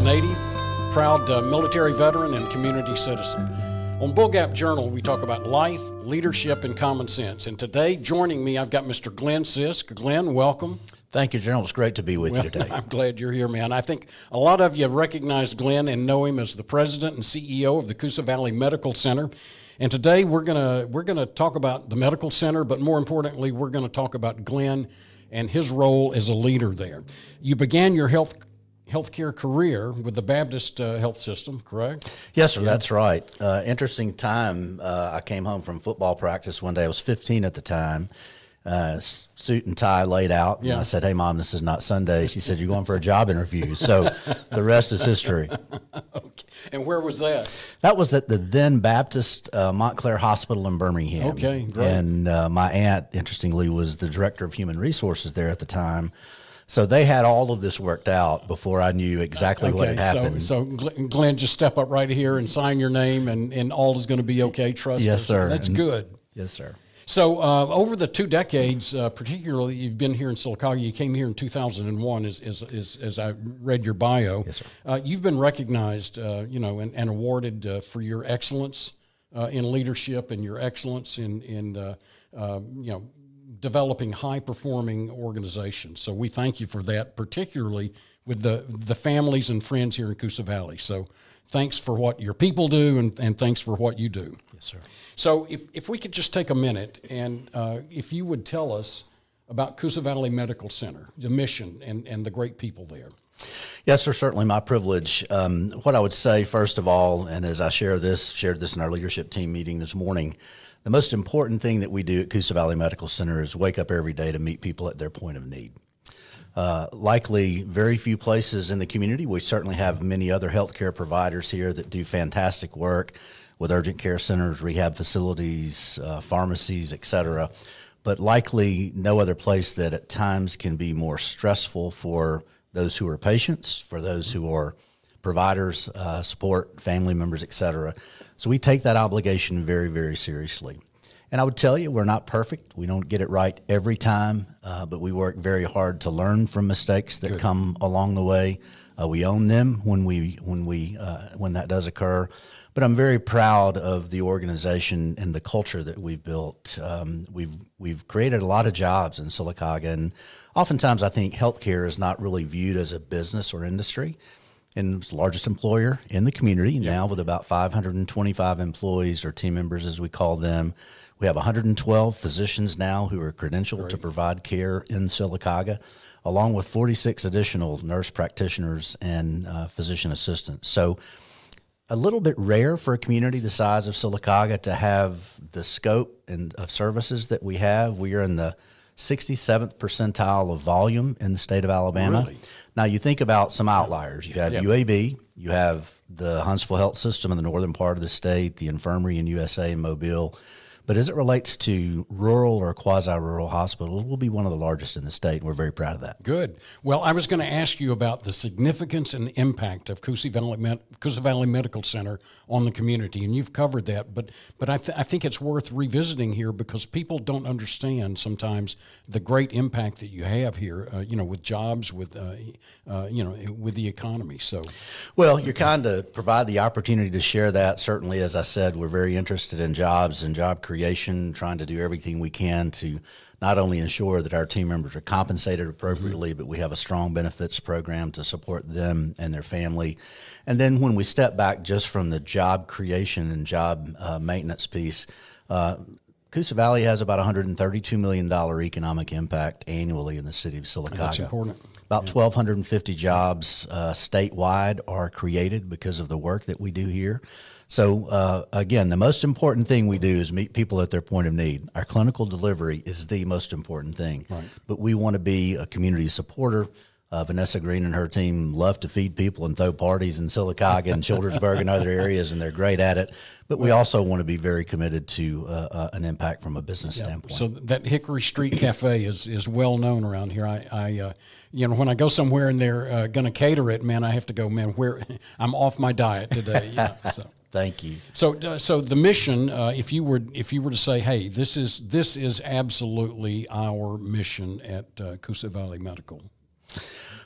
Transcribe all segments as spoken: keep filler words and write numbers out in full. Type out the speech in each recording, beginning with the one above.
Cusawaka native, proud uh, military veteran and community citizen. On Bull Gap Journal, we talk about life, leadership, and common sense. And today, joining me, I've got Mister Glenn Sisk. Glenn, welcome. Thank you, General. It's great to be with well, you today. I'm glad you're here, man. I think a lot of you recognize Glenn and know him as the president and C E O of the Coosa Valley Medical Center. And today, we're gonna we're gonna talk about the medical center, but more importantly, we're gonna talk about Glenn and his role as a leader there. You began your health healthcare career with the Baptist uh, health system, correct? Yes, sir, yeah. That's right. Uh, interesting time. Uh, I came home from football practice one day. I was fifteen at the time. Uh, suit and tie laid out. Yeah. And I said, "Hey, Mom, this is not Sunday." She said, "You're going for a job interview." So the rest is history. Okay. And where was that? That was at the then Baptist uh, Montclair Hospital in Birmingham. Okay, great. And uh, my aunt, interestingly, was the director of human resources there at the time. So they had all of this worked out before I knew exactly okay, what had happened. So, so Glenn, just step up right here and sign your name, and, and all is going to be okay. Trust yes, us. sir. That's and, good. Yes, sir. So uh, over the two decades, uh, particularly you've been here in Sylacauga, you came here in two thousand one as, as, as, as I read your bio. Yes, sir. Uh, you've been recognized, uh, you know, and, and awarded uh, for your excellence uh, in leadership and your excellence in, in uh, uh, you know, developing high-performing organizations. So we thank you for that, particularly with the, the families and friends here in Coosa Valley. So thanks for what your people do, and, and thanks for what you do. Yes, sir. So if, if we could just take a minute, and uh, if you would tell us about Coosa Valley Medical Center, the mission, and, and the great people there. Yes, sir, certainly my privilege. Um, what I would say, first of all, and as I share this, shared this in our leadership team meeting this morning, the most important thing that we do at Coosa Valley Medical Center is wake up every day to meet people at their point of need. Uh, likely very few places in the community. We certainly have many other healthcare providers here that do fantastic work with urgent care centers, rehab facilities, uh, pharmacies, et cetera. But likely no other place that at times can be more stressful for those who are patients, for those who are providers, uh, support, family members, et cetera. So we take that obligation very, very seriously. And I would tell you, we're not perfect. We don't get it right every time, uh, but we work very hard to learn from mistakes that Good. come along the way. Uh, we own them when we when we uh, when that does occur. But I'm very proud of the organization and the culture that we've built. Um, we've we've created a lot of jobs in Sylacauga, and oftentimes I think healthcare is not really viewed as a business or industry. And it's the largest employer in the community yeah. now, with about five hundred twenty-five employees, or team members as we call them. We have one hundred twelve physicians now who are credentialed Great. to provide care in Sylacauga, along with forty-six additional nurse practitioners and uh, physician assistants. So a little bit rare for a community the size of Sylacauga to have the scope and of services that we have. We are in the sixty-seventh percentile of volume in the state of Alabama. Really? Now, you think about some outliers. You have yep. U A B, you have the Huntsville Health System in the northern part of the state, the infirmary in U S A and Mobile. But as it relates to rural or quasi-rural hospitals, we'll be one of the largest in the state, and we're very proud of that. Good. Well, I was going to ask you about the significance and impact of Coosa Valley, Med- Coosa Valley Medical Center on the community, and you've covered that. But but I, th- I think it's worth revisiting here, because people don't understand sometimes the great impact that you have here. Uh, you know, with jobs, with uh, uh, you know, with the economy. So, well, you're kind of provide the opportunity to share that. Certainly, as I said, we're very interested in jobs and job creation. Creation, trying to do everything we can to not only ensure that our team members are compensated appropriately, mm-hmm. but we have a strong benefits program to support them and their family. And then when we step back just from the job creation and job uh, maintenance piece, uh, Coosa Valley has about one hundred thirty-two million dollars economic impact annually in the city of Sylacauga. That's important. About yeah. one thousand two hundred fifty jobs uh, statewide are created because of the work that we do here. So, uh, again, the most important thing we do is meet people at their point of need. Our clinical delivery is the most important thing. Right. But we want to be a community supporter. Uh, Vanessa Green and her team love to feed people and throw parties in Sylacauga and Childersburg and other areas, and they're great at it. But we also want to be very committed to uh, uh, an impact from a business yeah. standpoint. So that Hickory Street Cafe is, is well known around here. I, I uh, you know, when I go somewhere and they're uh, going to cater it, man, I have to go, man, where I'm off my diet today. Yeah, so. Thank you. So, uh, so the mission, uh, if you were, if you were to say, hey, this is this is absolutely our mission at uh, Coosa Valley Medical.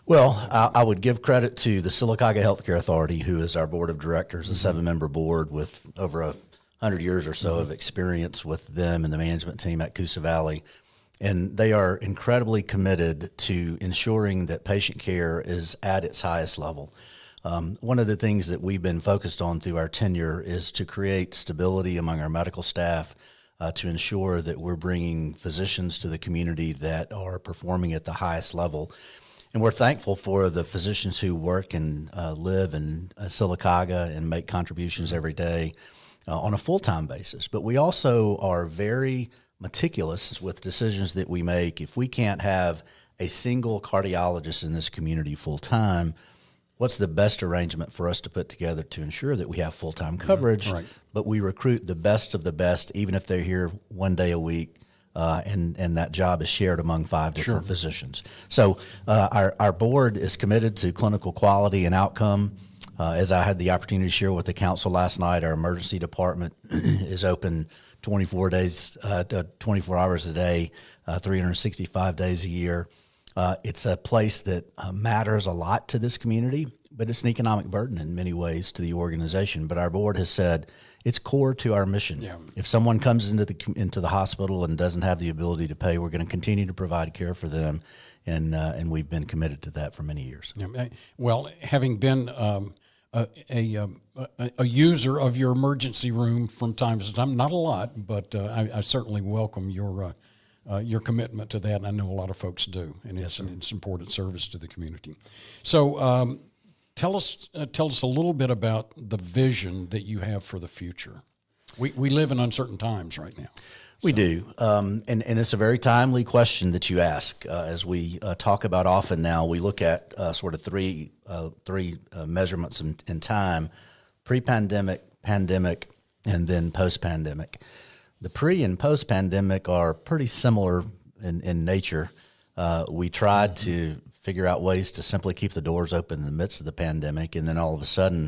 Well, I, I would give credit to the Sylacauga Healthcare Authority, who is our board of directors, a mm-hmm. seven-member board with over a hundred years or so mm-hmm. of experience with them and the management team at Coosa Valley. And they are incredibly committed to ensuring that patient care is at its highest level. Um, one of the things that we've been focused on through our tenure is to create stability among our medical staff, uh, to ensure that we're bringing physicians to the community that are performing at the highest level. And we're thankful for the physicians who work and uh, live in uh, Sylacauga and make contributions every day uh, on a full-time basis. But we also are very meticulous with decisions that we make. If we can't have a single cardiologist in this community full-time, what's the best arrangement for us to put together to ensure that we have full-time coverage, mm-hmm. right. but we recruit the best of the best, even if they're here one day a week, uh, and, and that job is shared among five different sure. physicians. So uh, our, our board is committed to clinical quality and outcome. Uh, as I had the opportunity to share with the council last night, our emergency department is open twenty-four days, uh, twenty-four hours a day, uh, three hundred sixty-five days a year. Uh, it's a place that uh, matters a lot to this community, but it's an economic burden in many ways to the organization. But our board has said it's core to our mission. Yeah. If someone comes into the into the hospital and doesn't have the ability to pay, we're going to continue to provide care for them, and uh, and we've been committed to that for many years. Yeah. Well, having been um, a a, um, a a user of your emergency room from time to time, not a lot, but uh, I, I certainly welcome your. Uh, Uh, your commitment to that, and I know a lot of folks do, and yes, it's sir. an it's important service to the community. So, um, tell us uh, tell us a little bit about the vision that you have for the future. We we live in uncertain times right now. We so. do, um, and and it's a very timely question that you ask. Uh, as we uh, talk about often now, we look at uh, sort of three uh, three uh, measurements in, in time: pre-pandemic, pandemic, and then post-pandemic. The pre and post pandemic are pretty similar in, in nature. Uh, we tried mm-hmm. to figure out ways to simply keep the doors open in the midst of the pandemic, and then all of a sudden,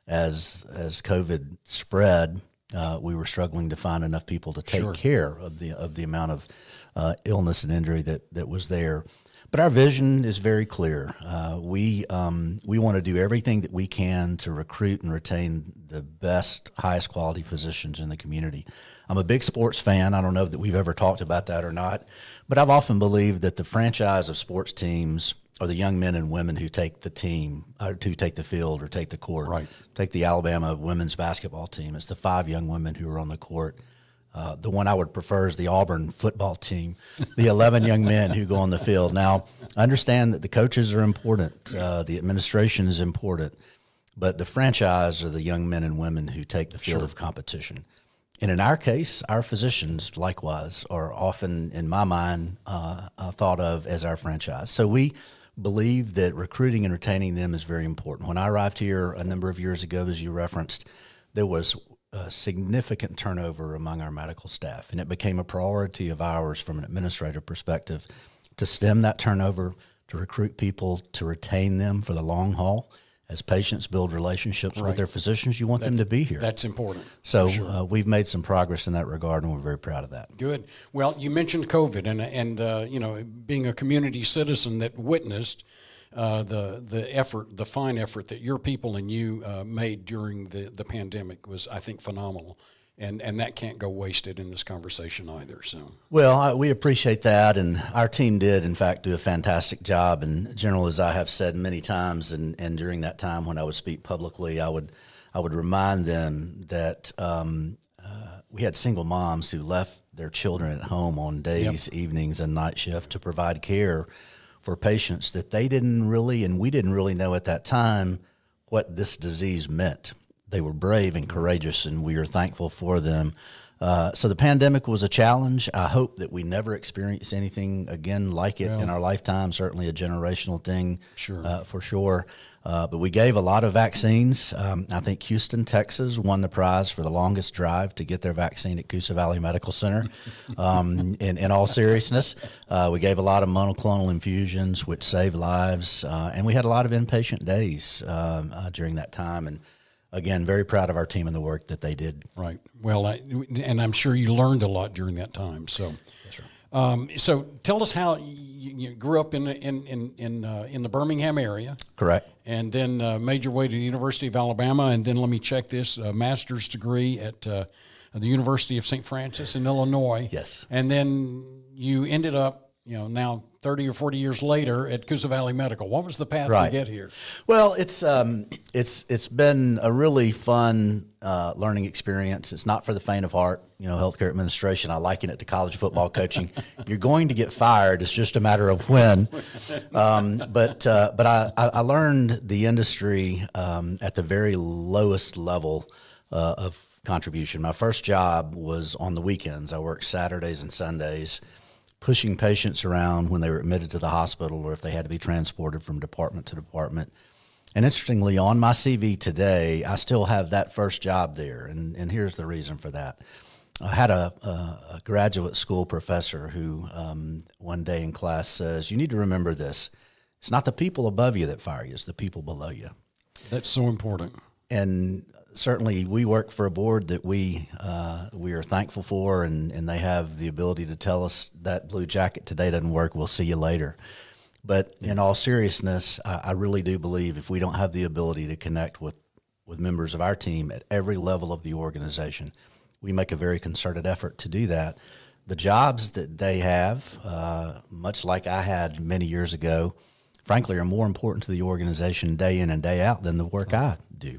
as as COVID spread, uh, we were struggling to find enough people to take sure. care of the of the amount of uh, illness and injury that that was there. But our vision is very clear. Uh, we um, we want to do everything that we can to recruit and retain the best, highest quality physicians in the community. I'm a big sports fan. I don't know that we've ever talked about that or not, but I've often believed that the franchise of sports teams are the young men and women who take the team, or who take the field or take the court. Right. Take the Alabama women's basketball team. It's the five young women who are on the court. Uh, the one I would prefer is the Auburn football team, the eleven young men who go on the field. Now, I understand that the coaches are important, uh, the administration is important, but the franchise are the young men and women who take the field sure. of competition. And in our case, our physicians, likewise, are often, in my mind, uh, uh, thought of as our franchise. So we believe that recruiting and retaining them is very important. When I arrived here a number of years ago, as you referenced, there was a significant turnover among our medical staff, and it became a priority of ours from an administrative perspective to stem that turnover, to recruit people, to retain them for the long haul. As patients build relationships right. with their physicians, you want that, them to be here. That's important. So sure. uh, we've made some progress in that regard, and we're very proud of that. Good. Well, you mentioned COVID, and and uh, you know, being a community citizen that witnessed uh, the the effort, the fine effort that your people and you uh, made during the, the pandemic was, I think, phenomenal. And and that can't go wasted in this conversation either. So well, I, we appreciate that, and our team did, in fact, do a fantastic job. And General, as I have said many times, and, and during that time when I would speak publicly, I would I would remind them that um, uh, we had single moms who left their children at home on days, yep. evenings, and night shift to provide care for patients that they didn't really, and we didn't really know at that time what this disease meant. They were brave and courageous, and we are thankful for them. Uh, so the pandemic was a challenge. I hope that we never experience anything again like it well, in our lifetime, certainly a generational thing sure. uh, for sure. Uh, but we gave a lot of vaccines. Um, I think Houston, Texas won the prize for the longest drive to get their vaccine at Coosa Valley Medical Center. Um, in, in all seriousness, uh, we gave a lot of monoclonal infusions, which saved lives. Uh, and we had a lot of inpatient days um, uh, during that time. And again, very proud of our team and the work that they did. Right. Well, I, and I'm sure you learned a lot during that time. So, yes, sir. Um, so tell us how you, you grew up in in in in, uh, in the Birmingham area. Correct. And then uh, made your way to the University of Alabama, and then let me check this, a master's degree at uh, the University of Saint Francis in Illinois. Yes. And then you ended up, you know, now thirty or forty years later at Coosa Valley Medical. What was the path Right. to get here? Well, it's um, it's it's been a really fun uh, learning experience. It's not for the faint of heart. You know, healthcare administration, I liken it to college football coaching. You're going to get fired. It's just a matter of when. Um, but uh, but I, I learned the industry um, at the very lowest level uh, of contribution. My first job was on the weekends. I worked Saturdays and Sundays, pushing patients around when they were admitted to the hospital or if they had to be transported from department to department. And interestingly, on my C V today, I still have that first job there. And, and here's the reason for that. I had a, a, a graduate school professor who um, one day in class says, you need to remember this. It's not the people above you that fire you, it's the people below you. That's so important. And certainly we work for a board that we uh, we are thankful for, and, and they have the ability to tell us that blue jacket today doesn't work, we'll see you later. But in all seriousness, I, I really do believe if we don't have the ability to connect with, with members of our team at every level of the organization, we make a very concerted effort to do that. The jobs that they have, uh, much like I had many years ago, frankly, are more important to the organization day in and day out than the work I do.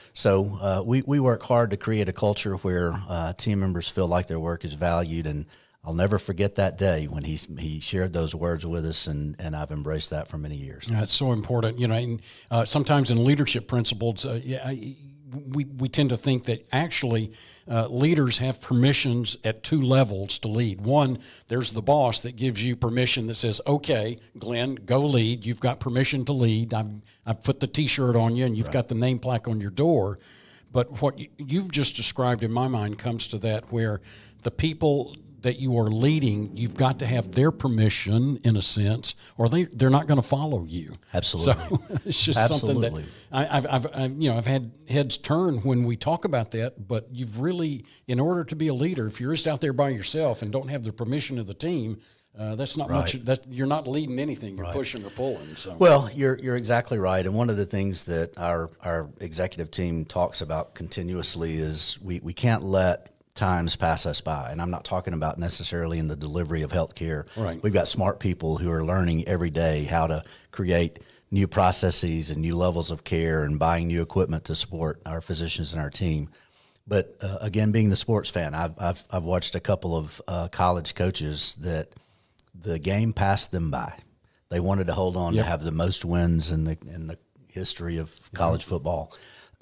So uh, we, we work hard to create a culture where uh, team members feel like their work is valued, and I'll never forget that day when he he shared those words with us, and, and I've embraced that for many years. That's so important. You know, and, uh, sometimes in leadership principles, uh, yeah, I, we, we tend to think that actually uh, leaders have permissions at two levels to lead. One, there's the boss that gives you permission that says, okay, Glenn, go lead. You've got permission to lead. I've, I've put the T-shirt on you, and you've right. got the name plaque on your door. But what you've just described in my mind comes to that where the people that you are leading, you've got to have their permission in a sense, or they they're not going to follow you. Absolutely. So it's just Absolutely. something that I, I've, I've, I've you know I've had heads turn when we talk about that. But you've really, in order to be a leader, if you're just out there by yourself and don't have the permission of the team, uh, that's not right. much. That you're not leading anything. You're right. pushing or pulling. So well, you're you're exactly right. And one of the things that our our executive team talks about continuously is we we can't let times pass us by. And I'm not talking about necessarily in the delivery of healthcare. Right. We've got smart people who are learning every day how to create new processes and new levels of care and buying new equipment to support our physicians and our team. But uh, again, being the sports fan, I've, I've, I've watched a couple of uh, college coaches that the game passed them by. They wanted to hold on yep. to have the most wins in the, in the history of college mm-hmm. football.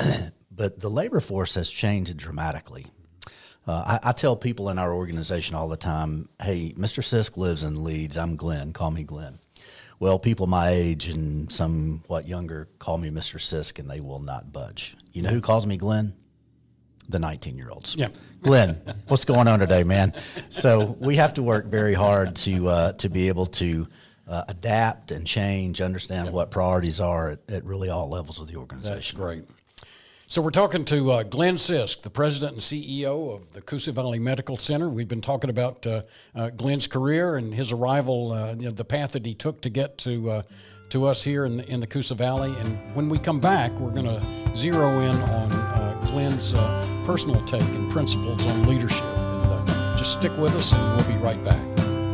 But the labor force has changed dramatically. Uh, I, I tell people in our organization all the time, hey, Mister Sisk lives in Leeds. I'm Glenn. Call me Glenn. Well, people my age and somewhat younger call me Mister Sisk, and they will not budge. You know who calls me Glenn? The nineteen-year-olds. Yeah. Glenn, what's going on today, man? So we have to work very hard to uh, to be able to uh, adapt and change, understand yep. what priorities are at, at really all levels of the organization. That's great. So we're talking to uh, Glenn Sisk, the president and C E O of the Coosa Valley Medical Center. We've been talking about uh, uh, Glenn's career and his arrival, uh, you know, the path that he took to get to uh, to us here in the, in the Coosa Valley. And when we come back, we're going to zero in on uh, Glenn's uh, personal take and principles on leadership. And uh, just stick with us, and we'll be right back.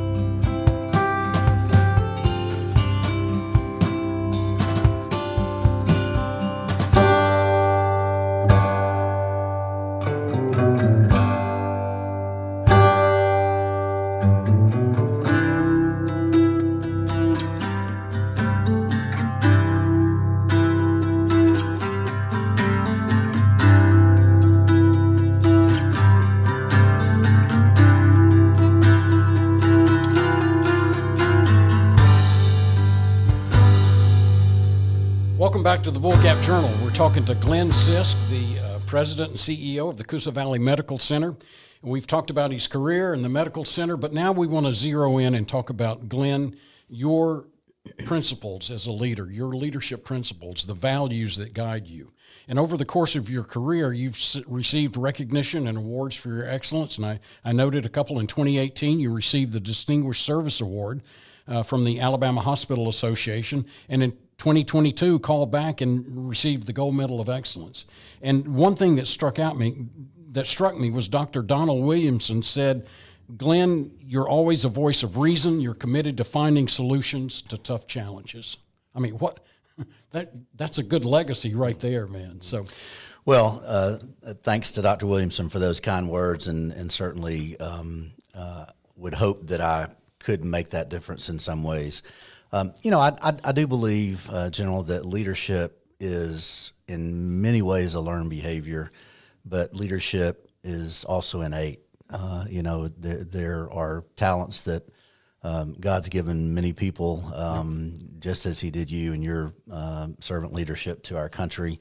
Welcome back to the Bull Gap Journal. We're talking to Glenn Sisk, the uh, president and C E O of the Coosa Valley Medical Center. And we've talked about his career in the medical center, but now we want to zero in and talk about, Glenn, your principles as a leader, your leadership principles, the values that guide you. And over the course of your career, you've s- received recognition and awards for your excellence. And I, I noted a couple in twenty eighteen. You received the Distinguished Service Award uh, from the Alabama Hospital Association. And in twenty twenty-two, called back and received the Gold Medal of Excellence. And one thing that struck out me, that struck me was Doctor Donald Williamson said, Glenn, you're always a voice of reason. You're committed to finding solutions to tough challenges. I mean, what that that's a good legacy right there, man. So, well, uh, thanks to Doctor Williamson for those kind words, and and certainly um, uh, would hope that I could make that difference in some ways. Um, you know, I, I, I do believe, uh, General, that leadership is in many ways a learned behavior, but leadership is also innate. Uh, you know, there there are talents that um, God's given many people, um, just as He did you in your uh, servant leadership to our country.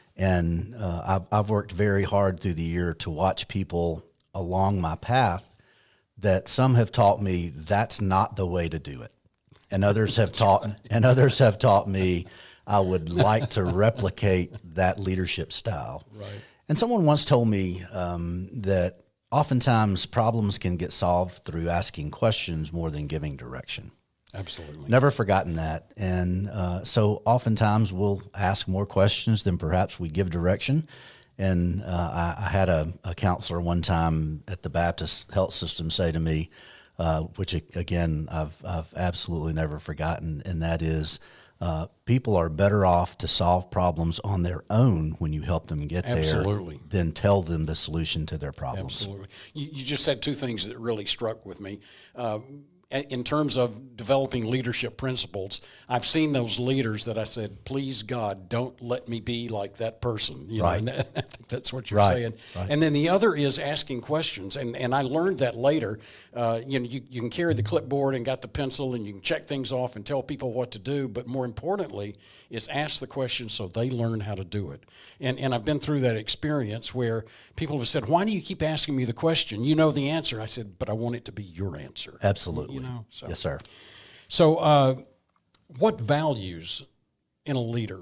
And uh, I've, I've worked very hard through the year to watch people along my path that some have taught me that's not the way to do it, and others have taught and others have taught me I would like to replicate that leadership style. right. And someone once told me um, that oftentimes problems can get solved through asking questions more than giving direction. Absolutely. Never forgotten that. And uh, so oftentimes we'll ask more questions than perhaps we give direction. And uh, I, I had a, a counselor one time at the Baptist Health System say to me, uh, which again, I've, I've absolutely never forgotten, and that is, Uh, people are better off to solve problems on their own when you help them get Absolutely. there than tell them the solution to their problems. Absolutely. You, you just said two things that really struck with me. Uh, in terms of developing leadership principles, I've seen those leaders that I said, please God, don't let me be like that person. You Right. know, and I think that's what you're Right. saying. Right. And then the other is asking questions. And, and I learned that later. Uh, you know, you, you can carry the clipboard and got the pencil and you can check things off and tell people what to do. But more importantly is ask the question so they learn how to do it. And, and I've been through that experience where people have said, why do you keep asking me the question? You know the answer. I said, but I want it to be your answer. Absolutely. You know, so. Yes, sir. So, uh, what values in a leader,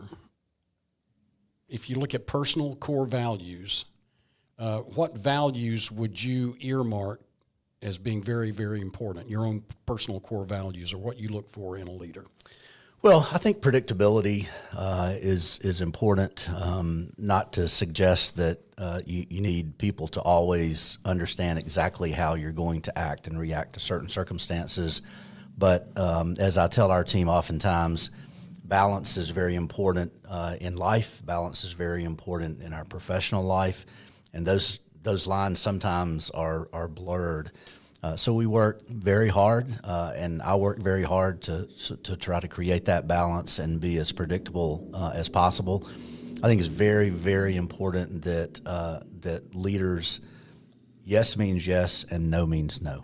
if you look at personal core values, uh, what values would you earmark as being very, very important? Your own personal core values, or what you look for in a leader? Well, I think predictability uh, is is important. Um, not to suggest that uh, you, you need people to always understand exactly how you're going to act and react to certain circumstances, but um, as I tell our team oftentimes, balance is very important uh, in life. Balance is very important in our professional life, and those those lines sometimes are are blurred. Uh, so we work very hard, uh, and I work very hard to to try to create that balance and be as predictable uh, as possible. I think it's very, very important that uh, that leaders, yes means yes and no means no.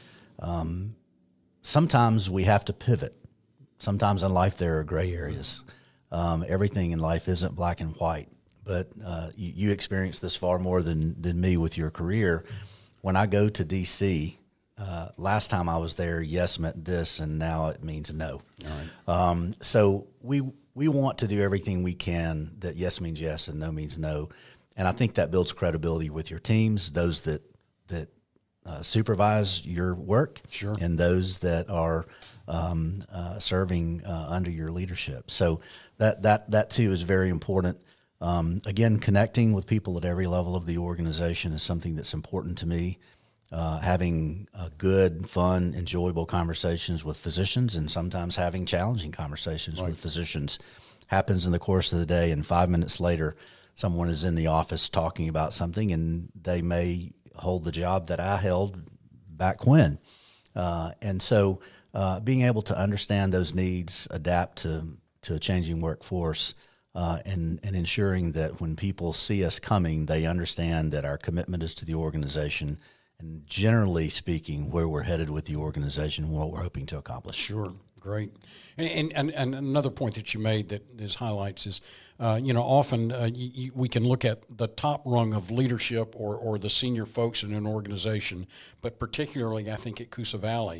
Um, sometimes we have to pivot. Sometimes in life there are gray areas. Um, everything in life isn't black and white, but uh, you, you experience this far more than, than me with your career. When I go to D C, uh, last time I was there, yes meant this, and now it means no. All right. Um, so we we want to do everything we can that yes means yes and no means no, and I think that builds credibility with your teams, those that that uh, supervise your work, Sure. and those that are um, uh, serving uh, under your leadership. So that that that too is very important. Um, again, connecting with people at every level of the organization is something that's important to me. Uh, having uh, good, fun, enjoyable conversations with physicians, and sometimes having challenging conversations Right. with physicians happens in the course of the day. And five minutes later, someone is in the office talking about something, and they may hold the job that I held back when. Uh, and so uh, being able to understand those needs, adapt to, to a changing workforce, Uh, and, and ensuring that when people see us coming, they understand that our commitment is to the organization and, generally speaking, where we're headed with the organization and what we're hoping to accomplish. Sure, great. And, and, and another point that you made that is highlights is, uh, you know, often uh, you, you, we can look at the top rung of leadership or, or the senior folks in an organization, but particularly I think at Coosa Valley,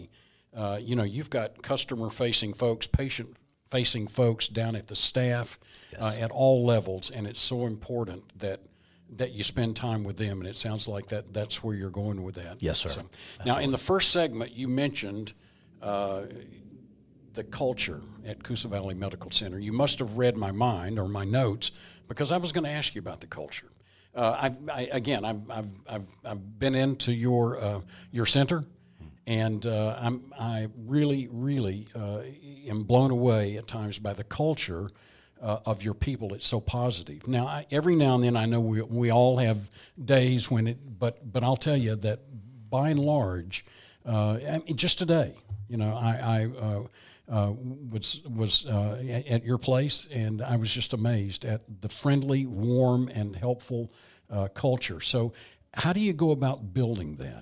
Uh, you know, you've got customer-facing folks, patient-facing folks down at the staff, Yes. uh, at all levels, and it's so important that that you spend time with them. And it sounds like that that's where you're going with that. Yes, sir. So, now, in the first segment, you mentioned uh, the culture at Coosa Valley Medical Center. You must have read my mind or my notes, because I was going to ask you about the culture. Uh, I've, I, again, I've, I've, I've, I've been into your uh, your center, and uh, I'm I really, really uh, am blown away at times by the culture uh, of your people. It's so positive. Now, I, every now and then, I know we we all have days when it, but but I'll tell you that by and large, uh, I mean, just today, you know, I. I uh, Uh, was was uh, at your place, and I was just amazed at the friendly, warm, and helpful uh, culture. So, how do you go about building that?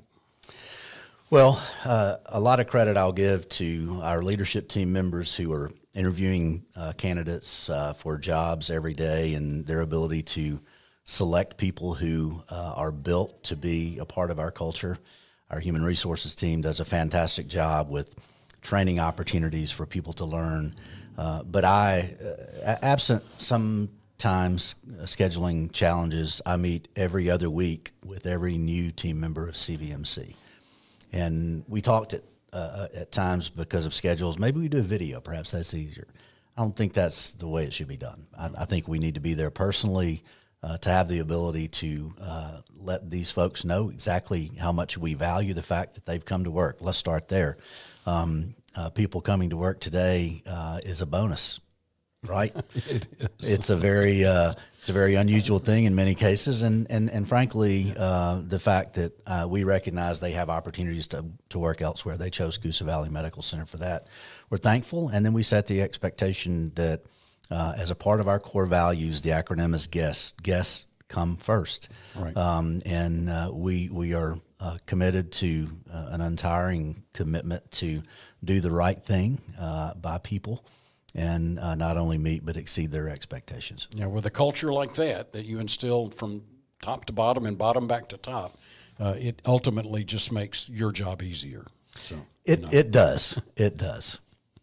Well, uh, a lot of credit I'll give to our leadership team members who are interviewing uh, candidates uh, for jobs every day, and their ability to select people who uh, are built to be a part of our culture. Our human resources team does a fantastic job with training opportunities for people to learn. Uh, but I, uh, absent sometimes scheduling challenges, I meet every other week with every new team member of C V M C. And we talked at, uh, at times because of schedules, maybe we do a video, perhaps that's easier. I don't think that's the way it should be done. I, I think we need to be there personally, uh, to have the ability to uh, let these folks know exactly how much we value the fact that they've come to work. Let's start there. Um, uh, people coming to work today uh, is a bonus, right? It is. It's a very uh, it's a very unusual thing in many cases, and and and frankly, uh, the fact that uh, we recognize they have opportunities to to work elsewhere. They chose Coosa Valley Medical Center for that. We're thankful, and then we set the expectation that uh, as a part of our core values, the acronym is GUESS. Guests come first, Right. um, and uh, we we are. Uh, committed to uh, an untiring commitment to do the right thing uh, by people, and uh, not only meet but exceed their expectations. Yeah, with a culture like that that you instilled from top to bottom and bottom back to top, uh, it ultimately just makes your job easier. So It you know. it does it does.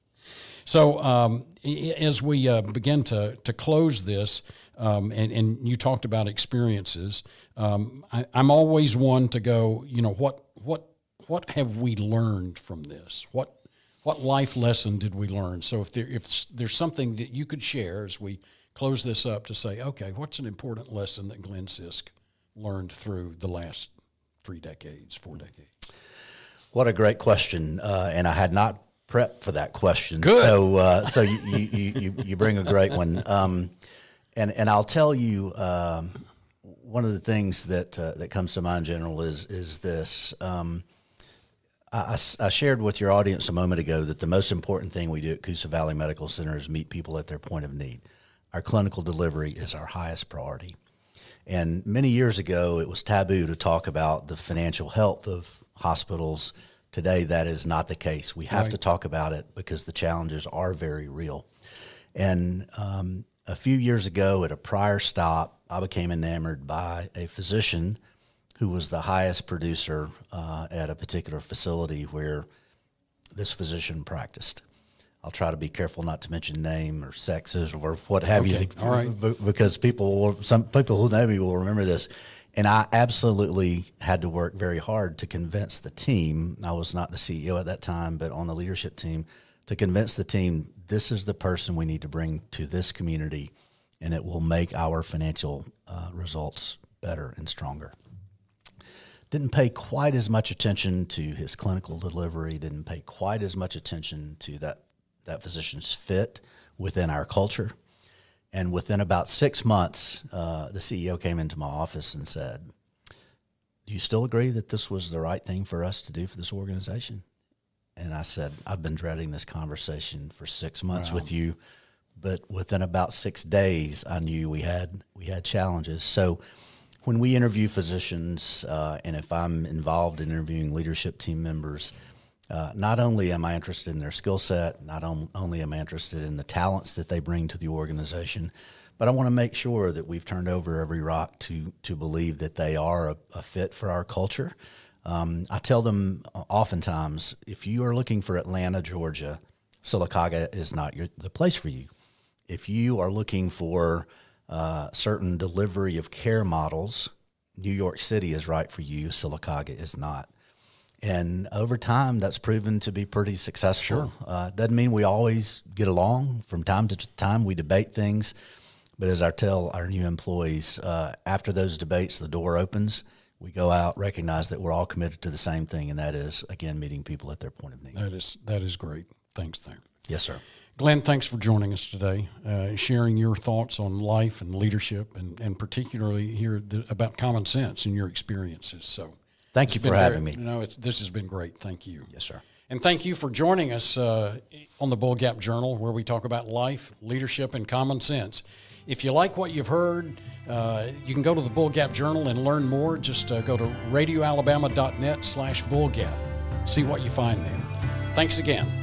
So um, i- as we uh, begin to to close this, um, and, and you talked about experiences, um, I, I'm always one to go, you know, what what what have we learned from this? What what life lesson did we learn? So if there if there's something that you could share as we close this up, to say, okay, what's an important lesson that Glenn Sisk learned through the last three decades, four decades? What a great question, uh, and I had not prepped for that question. Good. So uh, so you, you you you bring a great one, um, and and I'll tell you. Um, One of the things that uh, that comes to mind, General, is is this. Um, I, I shared with your audience a moment ago that the most important thing we do at Coosa Valley Medical Center is meet people at their point of need. Our clinical delivery is our highest priority. And many years ago, it was taboo to talk about the financial health of hospitals. Today, that is not the case. We have Right. to talk about it because the challenges are very real. And um, a few years ago, at a prior stop, I became enamored by a physician who was the highest producer uh, at a particular facility where this physician practiced. I'll try to be careful not to mention name or sexes or what have Okay. you, All right. b- because people, will, some people who know me will remember this. And I absolutely had to work very hard to convince the team. I was not the C E O at that time, but on the leadership team, to convince the team this is the person we need to bring to this community, and it will make our financial uh, results better and stronger. Didn't pay quite as much attention to his clinical delivery, didn't pay quite as much attention to that, that physician's fit within our culture. And within about six months, uh, the C E O came into my office and said, do you still agree that this was the right thing for us to do for this organization? And I said, I've been dreading this conversation for six months Wow. with you. But within about six days, I knew we had we had challenges. So when we interview physicians, uh, and if I'm involved in interviewing leadership team members, uh, not only am I interested in their skill set, not on, only am I interested in the talents that they bring to the organization, but I want to make sure that we've turned over every rock to to believe that they are a, a fit for our culture. Um, I tell them oftentimes, if you are looking for Atlanta, Georgia, Sylacauga is not your, the place for you. If you are looking for uh, certain delivery of care models, New York City is right for you. Sylacauga is not. And over time, that's proven to be pretty successful. Sure. Uh, doesn't mean we always get along. From time to time, we debate things. But as I tell our new employees, uh, after those debates, the door opens. We go out, recognize that we're all committed to the same thing, and that is, again, meeting people at their point of need. That is that is great. Thanks there. Yes, sir. Glenn, thanks for joining us today, uh, sharing your thoughts on life and leadership, and, and particularly here the, about common sense and your experiences. So, thank you for having me. You know, it's, this has been great. Thank you. Yes, sir. And thank you for joining us uh, on the Bull Gap Journal, where we talk about life, leadership, and common sense. If you like what you've heard, uh, you can go to the Bull Gap Journal and learn more. Just uh, go to radio alabama dot net slash bull gap. See what you find there. Thanks again.